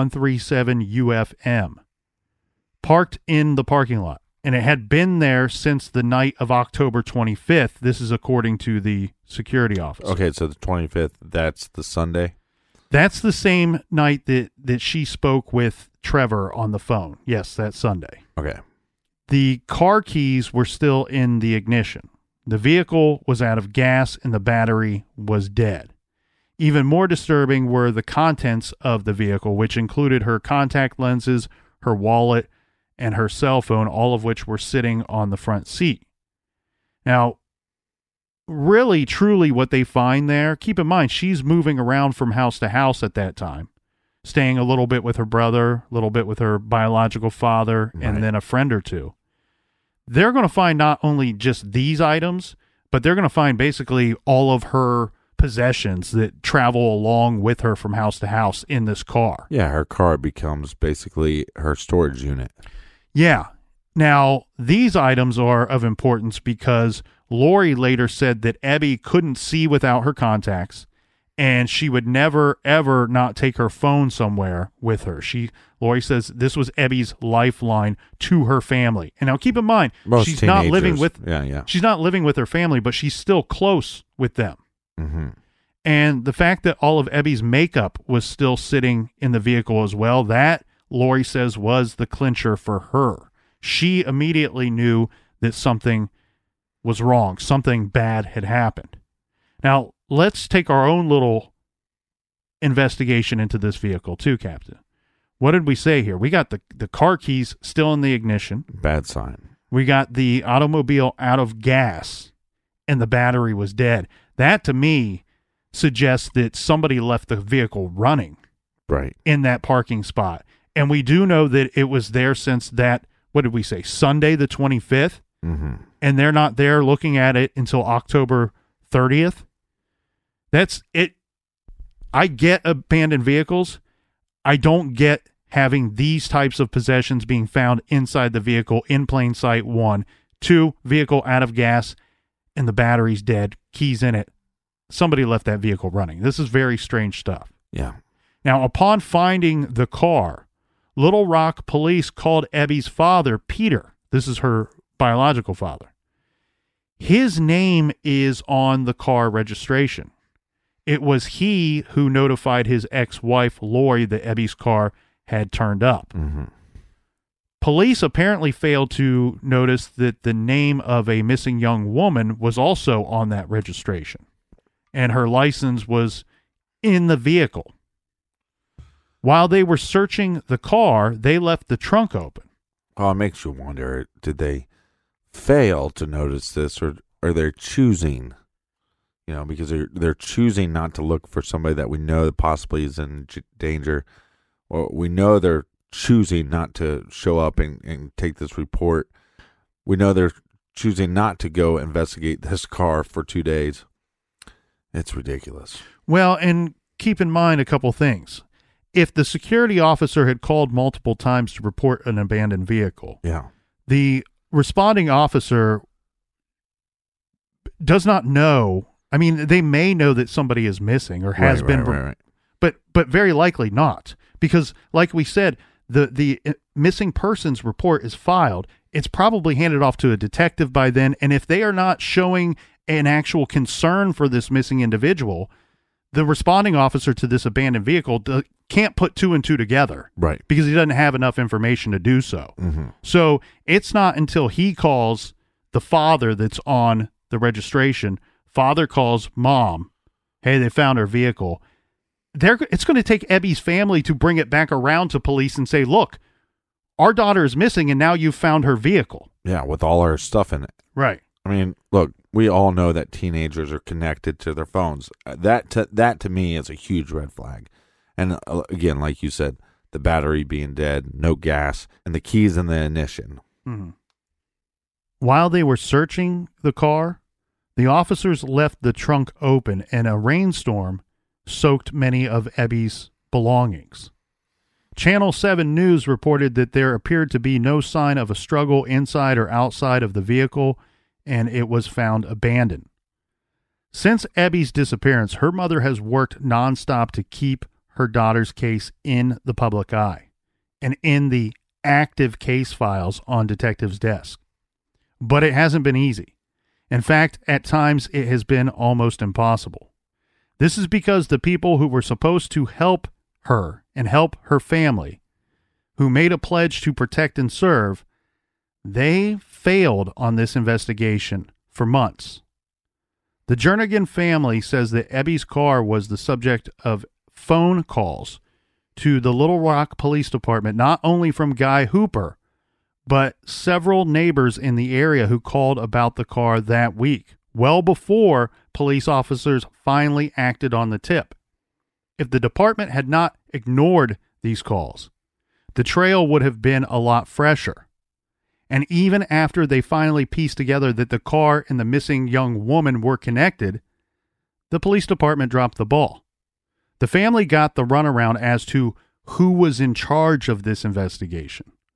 [SPEAKER 3] 137UFM, parked in the parking lot. And it had been there since the night of October 25th. This is according to the security officer.
[SPEAKER 4] Okay, so the 25th, that's the Sunday?
[SPEAKER 3] That's the same night that she spoke with Trevor on the phone. Yes, that Sunday.
[SPEAKER 4] Okay.
[SPEAKER 3] The car keys were still in the ignition. The vehicle was out of gas and the battery was dead. Even more disturbing were the contents of the vehicle, which included her contact lenses, her wallet, and her cell phone, all of which were sitting on the front seat. Now, really, truly what they find there, keep in mind, she's moving around from house to house at that time, staying a little bit with her brother, a little bit with her biological father, right, and then a friend or two. They're going to find not only just these items, but they're going to find basically all of her possessions that travel along with her from house to house in this car.
[SPEAKER 4] Yeah, her car becomes basically her storage unit.
[SPEAKER 3] Yeah. Now, these items are of importance because Lori later said that Ebby couldn't see without her contacts, and she would never, ever not take her phone somewhere with her. Lori says this was Ebby's lifeline to her family. And now keep in mind, she's not living with she's not living with her family, but she's still close with them.
[SPEAKER 4] Mm-hmm.
[SPEAKER 3] And the fact that all of Ebby's makeup was still sitting in the vehicle as well, that Lori says was the clincher for her. She immediately knew that something was wrong. Something bad had happened. Now, let's take our own little investigation into this vehicle too, Captain. What did we say here? We got the car keys still in the ignition.
[SPEAKER 4] Bad sign.
[SPEAKER 3] We got the automobile out of gas, and the battery was dead. That, to me, suggests that somebody left the vehicle running
[SPEAKER 4] right
[SPEAKER 3] in that parking spot. And we do know that it was there since that, what did we say, Sunday the 25th?
[SPEAKER 4] Mm-hmm.
[SPEAKER 3] And they're not there looking at it until October 30th. That's it. I get abandoned vehicles. I don't get having these types of possessions being found inside the vehicle in plain sight. 1, 2, vehicle out of gas and the battery's dead, keys in it. Somebody left that vehicle running. This is very strange stuff.
[SPEAKER 4] Yeah.
[SPEAKER 3] Now, upon finding the car, Little Rock police called Ebby's father, Peter. This is her biological father. His name is on the car registration. It was he who notified his ex-wife, Lori, that Ebby's car had turned up.
[SPEAKER 4] Mm-hmm.
[SPEAKER 3] Police apparently failed to notice that the name of a missing young woman was also on that registration, and her license was in the vehicle. While they were searching the car, they left the trunk open.
[SPEAKER 4] Oh, it makes you wonder, did they fail to notice this, or are they choosing, because they're choosing not to look for somebody that we know that possibly is in danger, or we know they're choosing not to show up and take this report. We know they're choosing not to go investigate this car for 2 days. It's ridiculous.
[SPEAKER 3] Well, and keep in mind a couple things. If the security officer had called multiple times to report an abandoned vehicle, the responding officer does not know. I mean, they may know that somebody is missing or has been,
[SPEAKER 4] right.
[SPEAKER 3] But very likely not, because like we said, the missing persons report is filed. It's probably handed off to a detective by then, and if they are not showing an actual concern for this missing individual, the responding officer to this abandoned vehicle can't put 2 and 2 together.
[SPEAKER 4] Right.
[SPEAKER 3] Because he doesn't have enough information to do so.
[SPEAKER 4] Mm-hmm.
[SPEAKER 3] So it's not until he calls the father that's on the registration, father calls mom, hey, they found her vehicle. It's going to take Ebby's family to bring it back around to police and say, look, our daughter is missing and now you've found her vehicle.
[SPEAKER 4] Yeah, with all her stuff in it.
[SPEAKER 3] Right.
[SPEAKER 4] I mean, look, we all know that teenagers are connected to their phones. That to me is a huge red flag. And again, like you said, the battery being dead, no gas, and the keys in the ignition.
[SPEAKER 3] Mm-hmm. While they were searching the car, the officers left the trunk open and a rainstorm soaked many of Ebby's belongings. Channel 7 News reported that there appeared to be no sign of a struggle inside or outside of the vehicle, and it was found abandoned. Since Ebby's disappearance, her mother has worked nonstop to keep her daughter's case in the public eye and in the active case files on detectives' desk. But it hasn't been easy. In fact, at times it has been almost impossible. This is because the people who were supposed to help her and help her family, who made a pledge to protect and serve, they failed on this investigation for months. The Jernigan family says that Ebby's car was the subject of phone calls to the Little Rock Police Department, not only from Guy Hooper, but several neighbors in the area who called about the car that week, well before police officers finally acted on the tip. If the department had not ignored these calls, the trail would have been a lot fresher. And even after they finally pieced together that the car and the missing young woman were connected, the police department dropped the ball. The family got the runaround as to who was in charge of this investigation.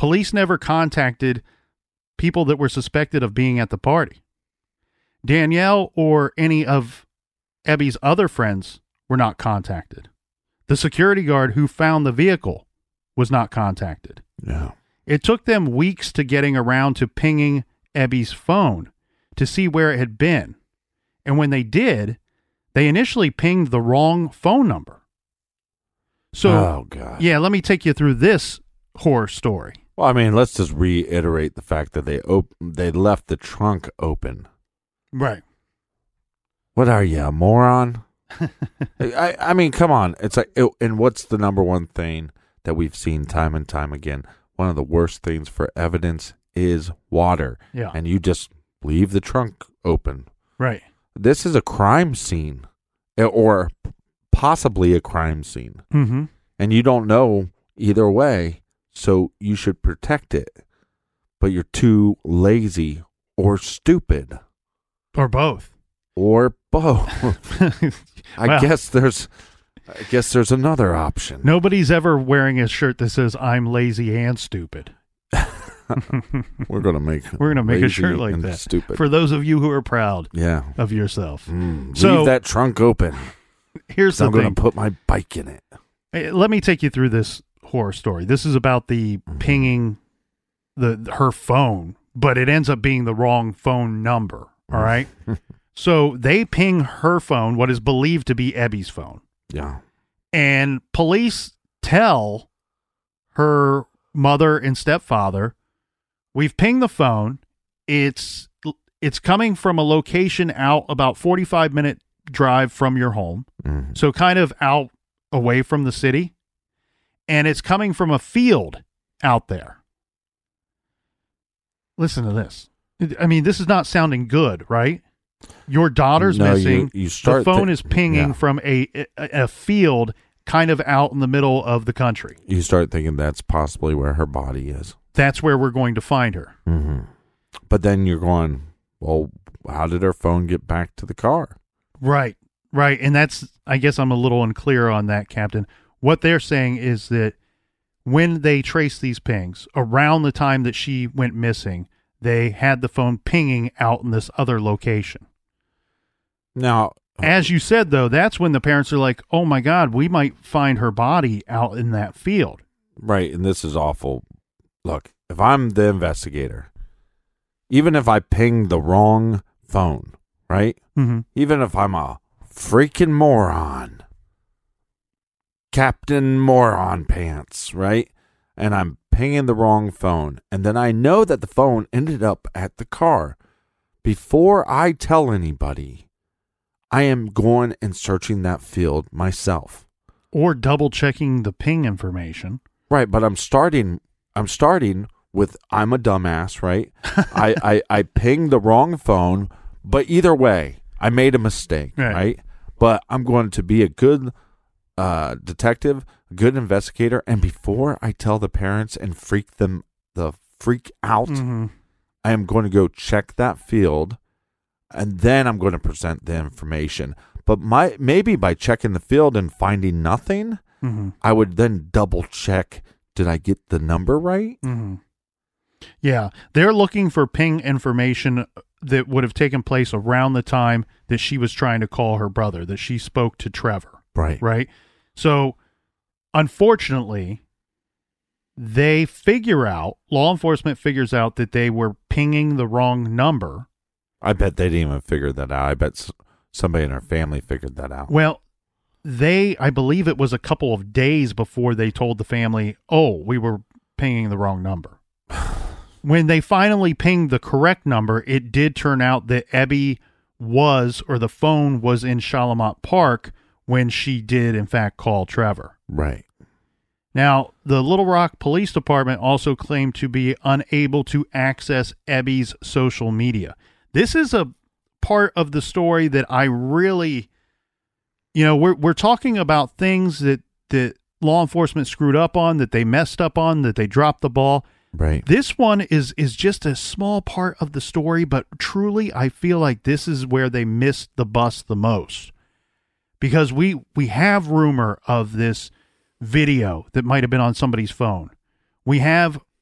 [SPEAKER 3] Police never contacted people that were suspected of being at the party. Danielle or any of Ebby's other friends were not contacted. The security guard who found the vehicle was not contacted.
[SPEAKER 4] Yeah.
[SPEAKER 3] It took them weeks to getting around to pinging Ebby's phone to see where it had been. And when they did, they initially pinged the wrong phone number. So,
[SPEAKER 4] oh, God.
[SPEAKER 3] Yeah, let me take you through this horror story.
[SPEAKER 4] Well, I mean, let's just reiterate the fact that they left the trunk open.
[SPEAKER 3] Right.
[SPEAKER 4] What are you, a moron? I mean, come on. It's like, and what's the number one thing that we've seen time and time again? One of the worst things for evidence is water.
[SPEAKER 3] Yeah.
[SPEAKER 4] And you just leave the trunk open.
[SPEAKER 3] Right.
[SPEAKER 4] This is a crime scene, or possibly a crime scene.
[SPEAKER 3] Mm-hmm.
[SPEAKER 4] And you don't know either way, so you should protect it. But you're too lazy or stupid.
[SPEAKER 3] Or both.
[SPEAKER 4] Or both. I guess there's another option.
[SPEAKER 3] Nobody's ever wearing a shirt that says "I'm lazy and stupid."
[SPEAKER 4] We're gonna make
[SPEAKER 3] a shirt like that.
[SPEAKER 4] Stupid.
[SPEAKER 3] For those of you who are proud of yourself. So
[SPEAKER 4] leave that trunk open.
[SPEAKER 3] Here's the
[SPEAKER 4] I'm
[SPEAKER 3] thing.
[SPEAKER 4] gonna put my bike in it.
[SPEAKER 3] Hey, let me take you through this horror story. This is about the pinging her phone, but it ends up being the wrong phone number. All right. So they ping her phone, what is believed to be Ebby's phone.
[SPEAKER 4] Yeah.
[SPEAKER 3] And police tell her mother and stepfather, we've pinged the phone. It's coming from a location out about 45-minute drive from your home. Mm-hmm. So kind of out away from the city. And it's coming from a field out there. Listen to this. I mean, this is not sounding good, right? Your daughter's missing. The phone is pinging from a field kind of out in the middle of the country.
[SPEAKER 4] You start thinking that's possibly where her body is.
[SPEAKER 3] That's where we're going to find her.
[SPEAKER 4] Mm-hmm. But then you're going, well, how did her phone get back to the car?
[SPEAKER 3] Right. And I guess I'm a little unclear on that, Captain. What they're saying is that when they trace these pings, around the time that she went missing, they had the phone pinging out in this other location.
[SPEAKER 4] Now,
[SPEAKER 3] as you said, though, that's when the parents are like, oh, my God, we might find her body out in that field.
[SPEAKER 4] Right, and this is awful. Look, if I'm the investigator, even if I ping the wrong phone, right?
[SPEAKER 3] Mm-hmm.
[SPEAKER 4] Even if I'm a freaking moron, Captain Moron Pants, right? And I'm pinging the wrong phone, and then I know that the phone ended up at the car. Before I tell anybody, I am going and searching that field myself.
[SPEAKER 3] Or double checking the ping information.
[SPEAKER 4] Right, but I'm starting with I'm a dumbass, right? I pinged the wrong phone, but either way, I made a mistake, right? But I'm going to be a good detective, a good investigator, and before I tell the parents and freak out,
[SPEAKER 3] mm-hmm.
[SPEAKER 4] I am going to go check that field, and then I'm going to present the information. But maybe by checking the field and finding nothing,
[SPEAKER 3] mm-hmm.
[SPEAKER 4] I would then double check, did I get the number right?
[SPEAKER 3] Mm-hmm. Yeah, they're looking for ping information that would have taken place around the time that she was trying to call her brother, that she spoke to Trevor. Right? So, unfortunately, law enforcement figures out that they were pinging the wrong number.
[SPEAKER 4] I bet they didn't even figure that out. I bet somebody in her family figured that out.
[SPEAKER 3] Well, I believe it was a couple of days before they told the family, oh, we were pinging the wrong number. When they finally pinged the correct number, it did turn out that Ebby the phone was in Shalamont Park when she did, in fact, call Trevor.
[SPEAKER 4] Right.
[SPEAKER 3] Now, the Little Rock Police Department also claimed to be unable to access Ebby's social media. This is a part of the story that I really, we're talking about things that law enforcement screwed up on, that they messed up on, that they dropped the ball.
[SPEAKER 4] Right.
[SPEAKER 3] This one is just a small part of the story, but truly I feel like this is where they missed the bus the most. Because we have rumor of this video that might have been on somebody's phone. We have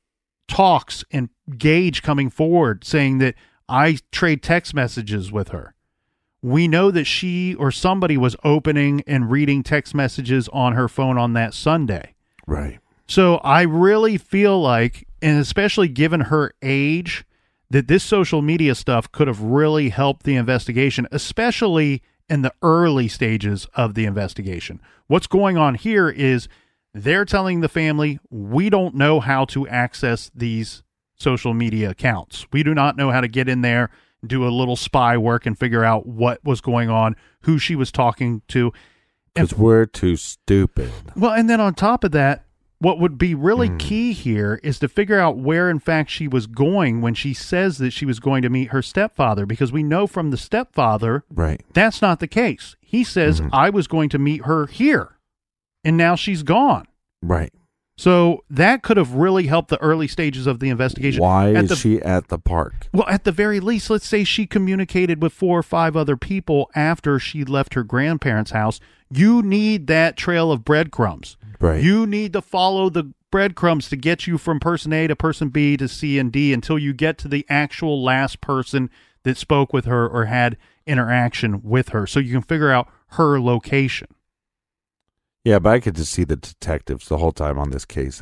[SPEAKER 3] talks and Gage coming forward saying that I trade text messages with her. We know that she or somebody was opening and reading text messages on her phone on that Sunday.
[SPEAKER 4] Right.
[SPEAKER 3] So I really feel like, and especially given her age, that this social media stuff could have really helped the investigation, especially in the early stages of the investigation. What's going on here is they're telling the family, we don't know how to access these social media accounts. We do not know how to get in there, do a little spy work and figure out what was going on, who she was talking to.
[SPEAKER 4] Because we're too stupid.
[SPEAKER 3] Well, and then on top of that, what would be really key here is to figure out where, in fact, she was going when she says that she was going to meet her stepfather, because we know from the stepfather,
[SPEAKER 4] Right.
[SPEAKER 3] that's not the case. He says, I was going to meet her here, and now she's gone.
[SPEAKER 4] Right.
[SPEAKER 3] So that could have really helped the early stages of the investigation.
[SPEAKER 4] Why is she at the park?
[SPEAKER 3] Well, at the very least, let's say she communicated with 4 or 5 other people after she left her grandparents' house. You need that trail of breadcrumbs.
[SPEAKER 4] Right.
[SPEAKER 3] You need to follow the breadcrumbs to get you from person A to person B to C and D until you get to the actual last person that spoke with her or had interaction with her, so you can figure out her location.
[SPEAKER 4] Yeah, but I could just see the detectives the whole time on this case.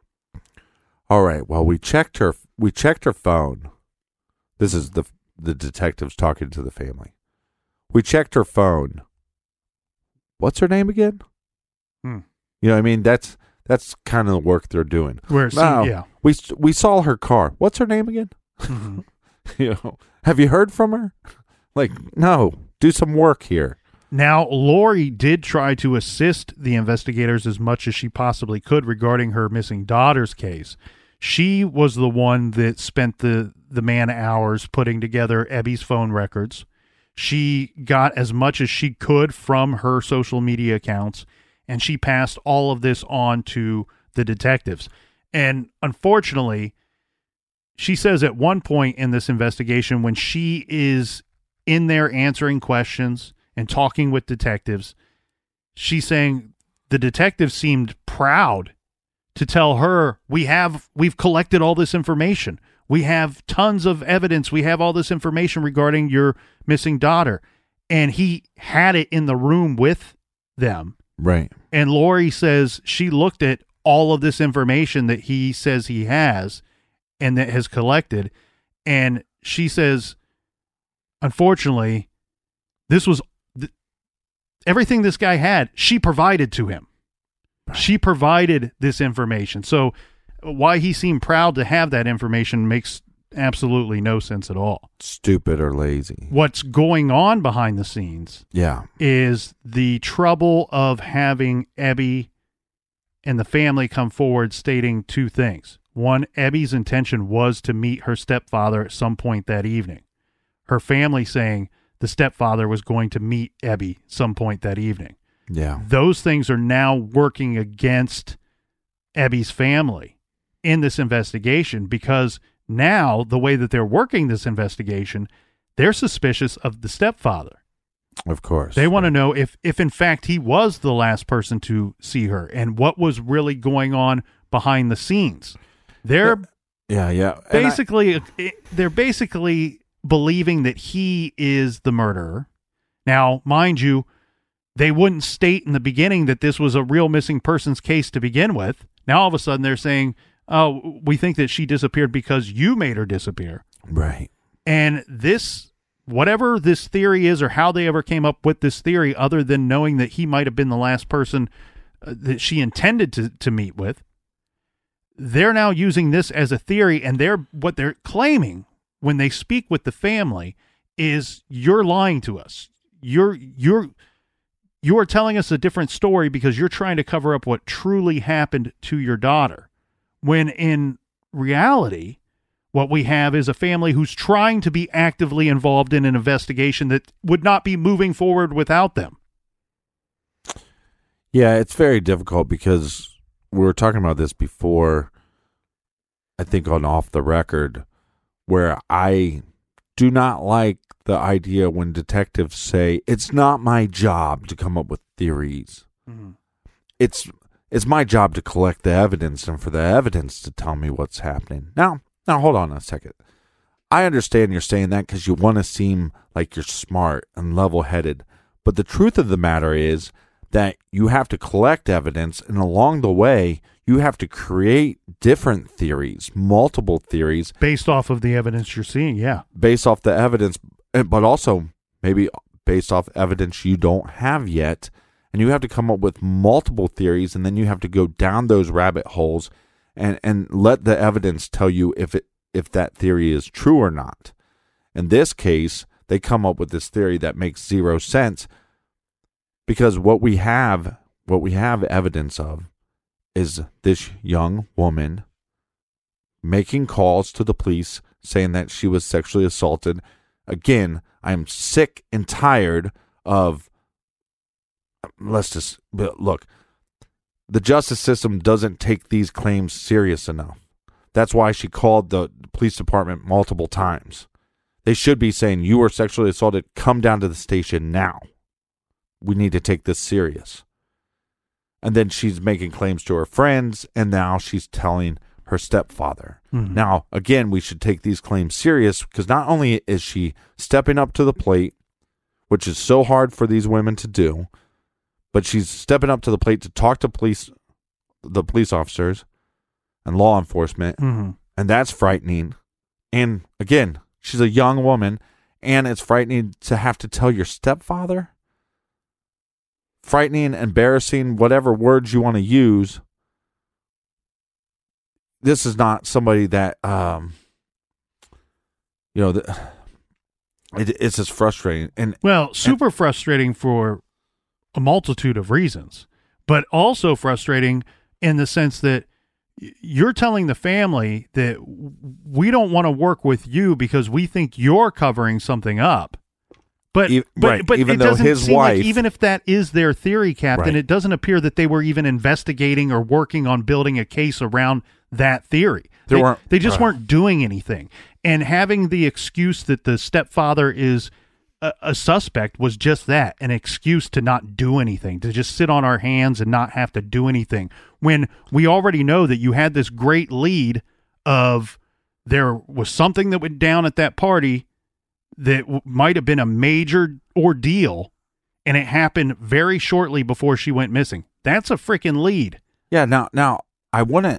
[SPEAKER 4] All right. Well, we checked her phone. This is the detectives talking to the family. We checked her phone. What's her name again? You know what I mean? That's kind of the work they're doing.
[SPEAKER 3] Yeah.
[SPEAKER 4] We saw her car. What's her name again? You know, have you heard from her? Like, no, do some work here.
[SPEAKER 3] Now, Lori did try to assist the investigators as much as she possibly could regarding her missing daughter's case. She was the one that spent the man hours putting together Ebby's phone records. She got as much as she could from her social media accounts, and she passed all of this on to the detectives. And unfortunately, she says at one point in this investigation, when she is in there answering questions and talking with detectives, she's saying the detectives seemed proud to tell her, we've collected all this information. We have tons of evidence. We have all this information regarding your missing daughter. And he had it in the room with them.
[SPEAKER 4] Right.
[SPEAKER 3] And Lori says she looked at all of this information that he says he has and that has collected. And she says, unfortunately, this was everything this guy had, she provided to him. Right. She provided this information. So why he seemed proud to have that information makes absolutely no sense at all.
[SPEAKER 4] Stupid or lazy.
[SPEAKER 3] What's going on behind the scenes is the trouble of having Ebby and the family come forward stating 2 things. One, Ebby's intention was to meet her stepfather at some point that evening. Her family saying the stepfather was going to meet Ebby some point that evening.
[SPEAKER 4] Yeah.
[SPEAKER 3] Those things are now working against Ebby's family in this investigation, because now the way that they're working this investigation, they're suspicious of the stepfather.
[SPEAKER 4] Of course.
[SPEAKER 3] They want to know if in fact he was the last person to see her and what was really going on behind the scenes. They're basically believing that he is the murderer. Now, mind you, they wouldn't state in the beginning that this was a real missing persons case to begin with. Now, all of a sudden, they're saying, oh, we think that she disappeared because you made her disappear.
[SPEAKER 4] Right.
[SPEAKER 3] And this, whatever this theory is or how they ever came up with this theory, other than knowing that he might have been the last person that she intended to meet with, they're now using this as a theory, and what they're claiming when they speak with the family is, you're lying to us. You are telling us a different story because you're trying to cover up what truly happened to your daughter. When in reality, what we have is a family who's trying to be actively involved in an investigation that would not be moving forward without them.
[SPEAKER 4] Yeah, it's very difficult because we were talking about this before, I think on Off the Record, where I do not like the idea when detectives say, it's not my job to come up with theories. Mm-hmm. It's It's my job to collect the evidence and for the evidence to tell me what's happening. Now hold on a second. I understand you're saying that because you want to seem like you're smart and level-headed. But the truth of the matter is that you have to collect evidence, and along the way, you have to create different theories, multiple theories.
[SPEAKER 3] Based off of the evidence you're seeing, yeah.
[SPEAKER 4] Based off the evidence, but also maybe based off evidence you don't have yet. And you have to come up with multiple theories, and then you have to go down those rabbit holes and let the evidence tell you if that theory is true or not. In this case, they come up with this theory that makes zero sense, because what we have evidence of is this young woman making calls to the police saying that she was sexually assaulted. Again, I'm sick and tired of, look, the justice system doesn't take these claims serious enough. That's why she called the police department multiple times. They should be saying, you were sexually assaulted, come down to the station now. We need to take this serious. And then she's making claims to her friends, and now she's telling her stepfather. Mm-hmm. Now, again, we should take these claims serious, because not only is she stepping up to the plate, which is so hard for these women to do, but she's stepping up to the plate to talk to the police officers and law enforcement,
[SPEAKER 3] mm-hmm.
[SPEAKER 4] and that's frightening. And again, she's a young woman, and it's frightening to have to tell your stepfather. Frightening, embarrassing, whatever words you want to use. This is not somebody that, it's just frustrating.
[SPEAKER 3] Super frustrating for a multitude of reasons, but also frustrating in the sense that you're telling the family that we don't want to work with you because we think you're covering something up. But
[SPEAKER 4] even
[SPEAKER 3] it
[SPEAKER 4] though
[SPEAKER 3] doesn't
[SPEAKER 4] his
[SPEAKER 3] seem
[SPEAKER 4] wife,
[SPEAKER 3] like, even if that is their theory, Captain,
[SPEAKER 4] right.
[SPEAKER 3] It doesn't appear that they were even investigating or working on building a case around that theory. They just weren't doing anything. And having the excuse that the stepfather is a suspect was just that, an excuse to not do anything, to just sit on our hands and not have to do anything. When we already know that you had this great lead of there was something that went down at that party that might have been a major ordeal, and it happened very shortly before she went missing. That's a freaking lead.
[SPEAKER 4] Yeah. Now I wouldn't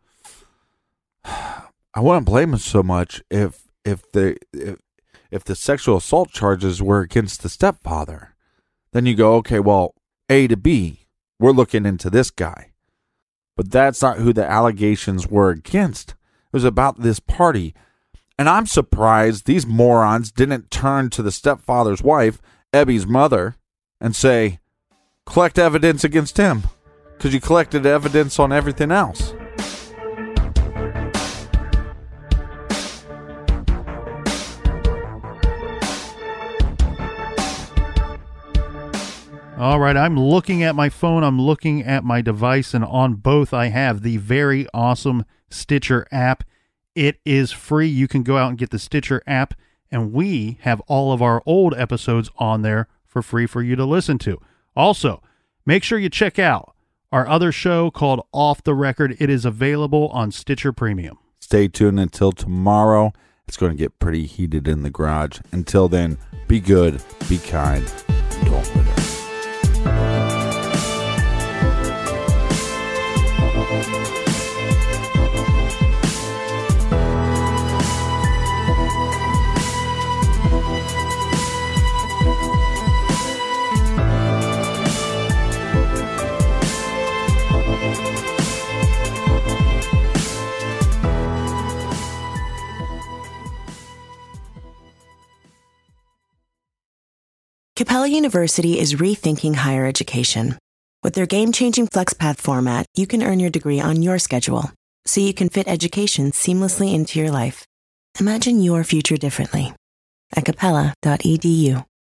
[SPEAKER 4] blame him so much if the sexual assault charges were against the stepfather. Then you go, okay, well, A to B, we're looking into this guy, but that's not who the allegations were against. It was about this party. And I'm surprised these morons didn't turn to the stepfather's wife, Ebby's mother, and say, collect evidence against him, because you collected evidence on everything else.
[SPEAKER 3] All right, I'm looking at my phone, I'm looking at my device, and on both I have the very awesome Stitcher app. It is free. You can go out and get the Stitcher app, and we have all of our old episodes on there for free for you to listen to. Also, make sure you check out our other show called Off the Record. It is available on Stitcher Premium.
[SPEAKER 4] Stay tuned until tomorrow. It's going to get pretty heated in the garage. Until then, be good, be kind, and don't litter.
[SPEAKER 1] Capella University is rethinking higher education. With their game-changing FlexPath format, you can earn your degree on your schedule, so you can fit education seamlessly into your life. Imagine your future differently at capella.edu.